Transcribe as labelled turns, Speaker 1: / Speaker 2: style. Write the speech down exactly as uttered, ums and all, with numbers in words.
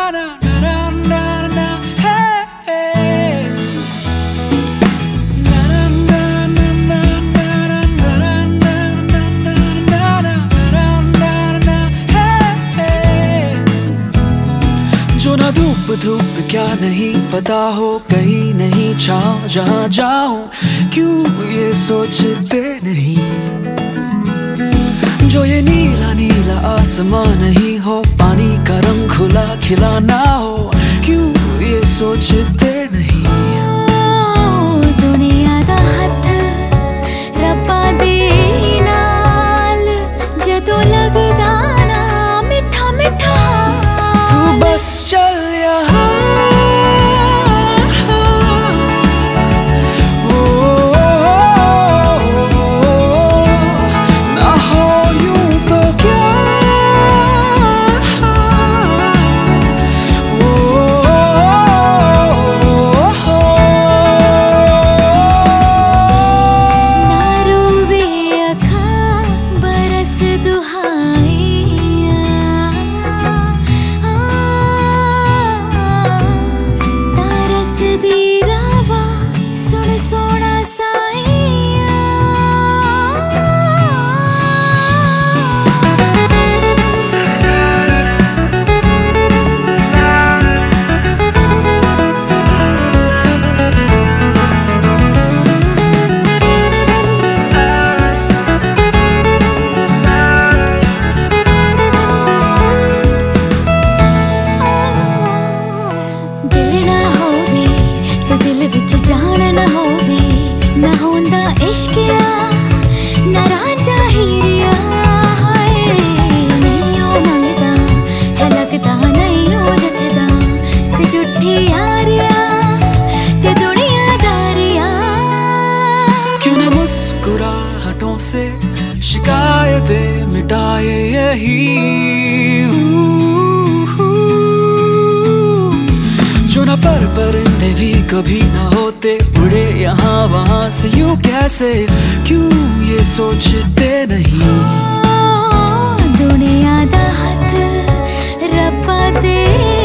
Speaker 1: जो ना धूप धूप क्या नहीं पता हो, कहीं नहीं छाँव जहाँ जाऊं, क्यों ये सोचते नहीं। जो ये नीला नीला आसमान नहीं हो, पानी का रंग खुला खिला ना हो, क्यों ये सोचते नहीं।
Speaker 2: दुनिया दा हथ रब्बा दे नाल जदों लगदा ना मिठा मिठा,
Speaker 1: तू बस चल यहाँ।
Speaker 2: दिल विच जान ना होवे, ना होंदा इश्किया ना रांझा हीरिया। हाय नहीं ओ मंगदा है लगदा नहीं ओ जचदा, ते झूठी यारिया ते दुनियादारिया।
Speaker 1: क्यों ना मुस्कुराहटों से शिकायतें मिटाए यही, जो ना पर परिंदे भी कभी ना होते, उड़े यहाँ वहाँ से यूं कैसे, क्यों ये सोचते नहीं।
Speaker 2: दुनिया दा हथ रब्बा दे